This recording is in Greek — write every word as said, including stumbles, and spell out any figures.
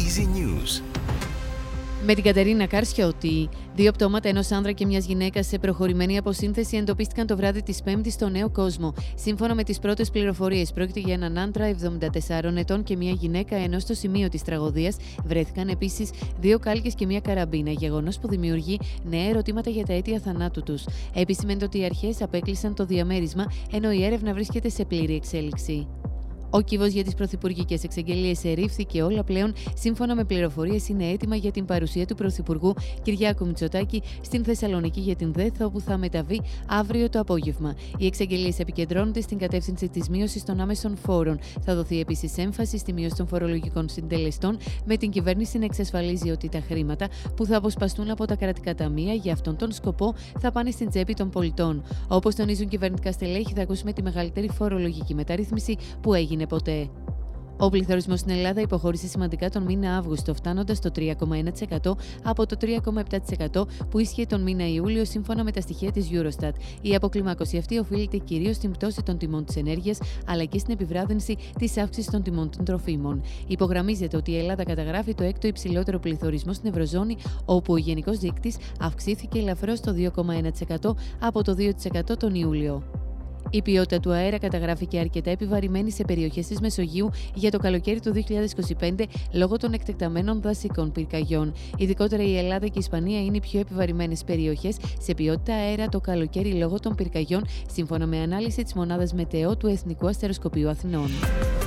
Easy News. Με την Κατερίνα Καρσιώτη, δύο πτώματα ενός άνδρα και μιας γυναίκας σε προχωρημένη αποσύνθεση εντοπίστηκαν το βράδυ της Πέμπτης στο Νέο Κόσμο. Σύμφωνα με τις πρώτες πληροφορίες, πρόκειται για έναν άντρα εβδομήντα τεσσάρων ετών και μια γυναίκα, ενώ στο σημείο της τραγωδίας βρέθηκαν επίσης δύο κάλκες και μια καραμπίνα, γεγονός που δημιουργεί νέα ερωτήματα για τα αίτια θανάτου τους. Επισημαίνεται ότι οι αρχές απέκλεισαν το διαμέρισμα, ενώ η έρευνα βρίσκεται σε πλήρη εξέλιξη. Ο κύβος για τις πρωθυπουργικές εξαγγελίες ερήφθηκε, όλα πλέον, σύμφωνα με πληροφορίες, είναι έτοιμα για την παρουσία του Πρωθυπουργού Κυριάκου Μητσοτάκη στην Θεσσαλονίκη για την ΔΕΘ, όπου θα μεταβεί αύριο το απόγευμα. Οι εξαγγελίες επικεντρώνονται στην κατεύθυνση της μείωσης των άμεσων φόρων. Θα δοθεί επίσης έμφαση στη μείωση των φορολογικών συντελεστών, με την κυβέρνηση να εξασφαλίζει ότι τα χρήματα που θα αποσπαστούν από τα κρατικά ταμεία για αυτόν τον σκοπό θα πάνε στην τσέπη των πολιτών. Όπως τονίζουν κυβερνητικά στελέχη, θα ακούσουμε τη μεγαλύτερη φορολογική μεταρρύθμιση που έγινε ποτέ. Ο πληθωρισμός στην Ελλάδα υποχώρησε σημαντικά τον μήνα Αύγουστο, φτάνοντας στο τρία κόμμα ένα τοις εκατό από το τρία κόμμα επτά τοις εκατό που ίσχυε τον μήνα Ιούλιο, σύμφωνα με τα στοιχεία της Eurostat. Η αποκλιμάκωση αυτή οφείλεται κυρίως στην πτώση των τιμών της ενέργειας, αλλά και στην επιβράδυνση της αύξησης των τιμών των τροφίμων. Υπογραμμίζεται ότι η Ελλάδα καταγράφει το έκτο υψηλότερο πληθωρισμό στην Ευρωζώνη, όπου ο γενικός δείκτης αυξήθηκε ελαφρώς στο δύο κόμμα ένα τοις εκατό από το δύο τοις εκατό τον Ιούλιο. Η ποιότητα του αέρα καταγράφηκε αρκετά επιβαρημένη σε περιοχές της Μεσογείου για το καλοκαίρι του δύο χιλιάδες είκοσι πέντε λόγω των εκτεταμένων δασικών πυρκαγιών. Ειδικότερα η Ελλάδα και η Ισπανία είναι οι πιο επιβαρημένες περιοχές σε ποιότητα αέρα το καλοκαίρι λόγω των πυρκαγιών, σύμφωνα με ανάλυση της μονάδας Μετεό του Εθνικού Αστεροσκοπείου Αθηνών.